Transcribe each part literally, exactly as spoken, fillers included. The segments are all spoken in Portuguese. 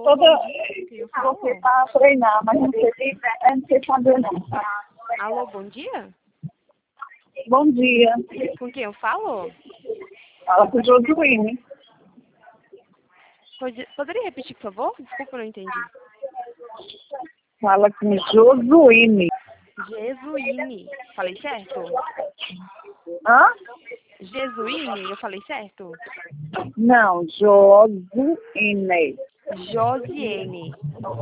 Alô, toda. bom dia. Quem eu falo? Você para treinar, mas não sei, é, não sei fazer não. Alô, bom dia. Bom dia. Com quem eu falo? Fala com o Josuíne. Pode- Poderia repetir, por favor? Desculpa, eu não entendi. Fala com Josuíne. Jesuíne. Falei certo? Hã? Jesuíne, eu falei certo? Não, Josuíne. Josiene.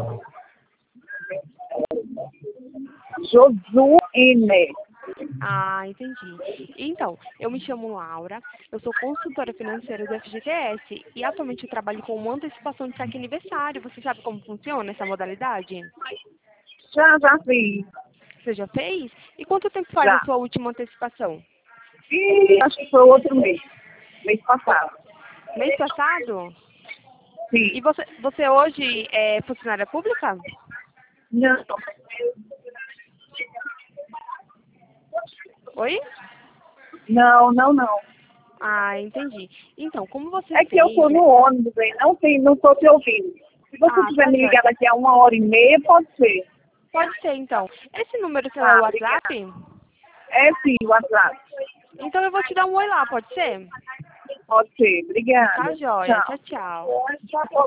Josuíne. Ah, entendi. Então, eu me chamo Laura, eu sou consultora financeira do F G T S e atualmente eu trabalho com uma antecipação de saque aniversário. Você sabe como funciona essa modalidade? Já, já fiz. Você já fez? E quanto tempo faz Já. a sua última antecipação? E acho que foi outro mês. Mês passado. Mês passado? Sim. E você, você hoje é funcionária pública? Não. Oi? Não, não, não. Ah, entendi. Então, como você É que fez... eu tô no ônibus, hein? Não tem, não tô te ouvindo. Se você Ah, quiser tá me joia. ligar daqui a uma hora e meia, pode ser. Pode ser, então. Esse número seu é o Tá, WhatsApp? É sim, o WhatsApp. Então eu vou te dar um oi lá, pode ser? Pode ser. Obrigada. Tá joia. Tchau, tchau. Tchau.